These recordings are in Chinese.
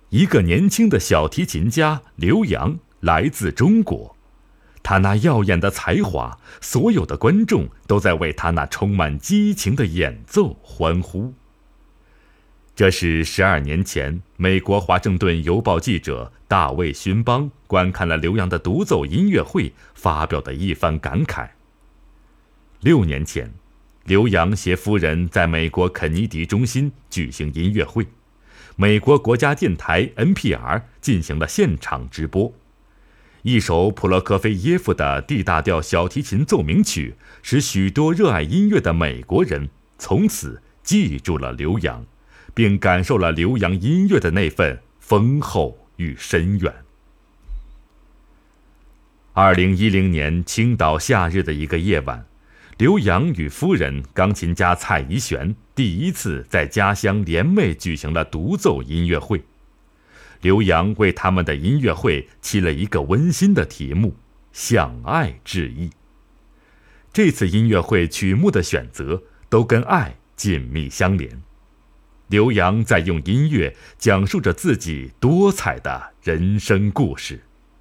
一个年轻的小提琴家刘洋来自中国，他那耀眼的才华，所有的观众都在为他那充满激情的演奏欢呼。这是12年前美国华盛顿邮报记者大卫·勋邦观看了刘洋的独奏音乐会发表的一番感慨。6年前，刘洋携夫人在美国肯尼迪中心举行音乐会，美国国家电台 NPR 进行了现场直播。一首普罗科菲耶夫的 D 大调小提琴奏鸣曲，使许多热爱音乐的美国人从此记住了刘洋，并感受了刘洋音乐的那份丰厚与深远。2010年青岛夏日的一个夜晚，刘洋与夫人钢琴家蔡宜璇第一次在家乡联袂举行了独奏音乐会。刘洋为他们的音乐会起了一个温馨的题目：向爱致意。这次音乐会曲目的选择都跟爱紧密相连。刘洋在用音乐讲述着自己多彩的人生故事。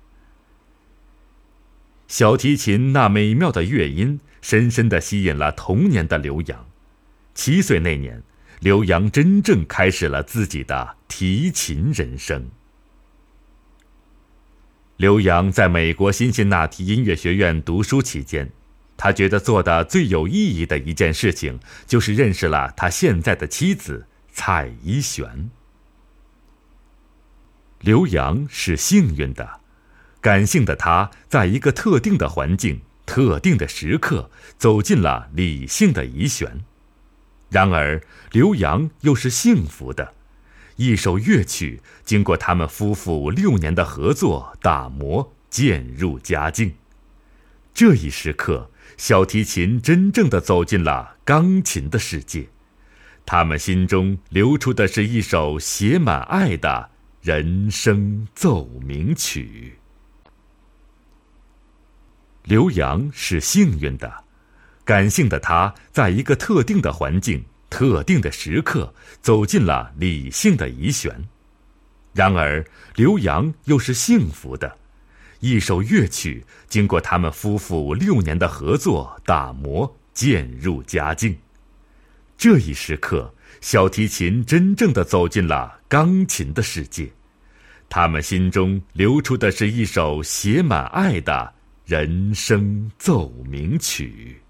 小提琴那美妙的乐音深深地吸引了童年的刘洋。7岁那年，刘洋真正开始了自己的提琴人生。刘洋在美国辛辛那提音乐学院读书期间，他觉得做的最有意义的一件事情，就是认识了他现在的妻子蔡宜璇。刘洋是幸运的，感性的他在一个特定的环境、特定的时刻，走进了理性的宜璇。然而，刘洋又是幸福的，一首乐曲经过他们夫妇6年的合作打磨，渐入佳境。这一时刻，小提琴真正地走进了钢琴的世界，他们心中流出的是一首写满爱的人生奏鸣曲。刘洋是幸运的，感性的他在一个特定的环境、特定的时刻，走进了理性的宜璇。然而，刘洋又是幸福的，一首乐曲经过他们夫妇6年的合作打磨，渐入佳境。这一时刻，小提琴真正地走进了钢琴的世界，他们心中流出的是一首写满爱的人生奏鸣曲。